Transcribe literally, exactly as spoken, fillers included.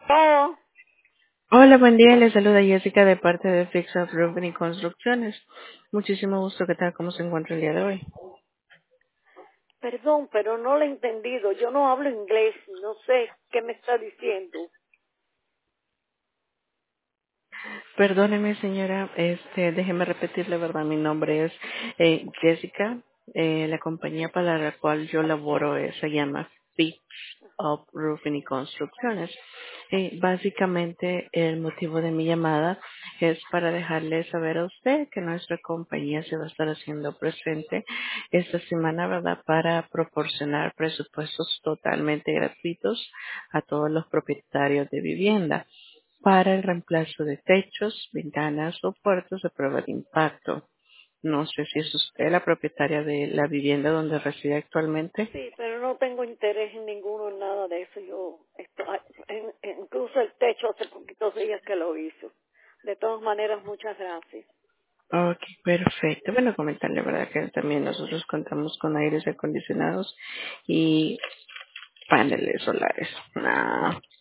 Oh, Hola, buen día. Les saluda Jessica de parte de Fix Up Roofing y Construcciones. Muchísimo gusto. ¿Qué tal? ¿Cómo se encuentra el día de hoy? perdón, pero no lo he entendido. Yo no hablo inglés, no sé qué me está diciendo. Perdóneme, señora. Este, déjeme repetirle, ¿verdad? Mi nombre es eh, Jessica. Eh, la compañía para la cual yo laboro eh, se llama Fix Up Roofing y Construcciones. Eh, básicamente, el motivo de mi llamada es para dejarle saber a usted que nuestra compañía se va a estar haciendo presente esta semana, ¿verdad? Para proporcionar presupuestos totalmente gratuitos a todos los propietarios de vivienda para el reemplazo de techos, ventanas o puertos de prueba de impacto. No sé si es usted la propietaria de la vivienda donde reside actualmente. Sí, pero no tengo interés en ninguno, en nada de eso. Yo, esto, en- en- incluso el techo hace poquitos días que lo hizo. De todas maneras, muchas gracias. Ok, perfecto. Bueno, comentarle, ¿verdad? Que también nosotros contamos con aires acondicionados y paneles solares. Ah.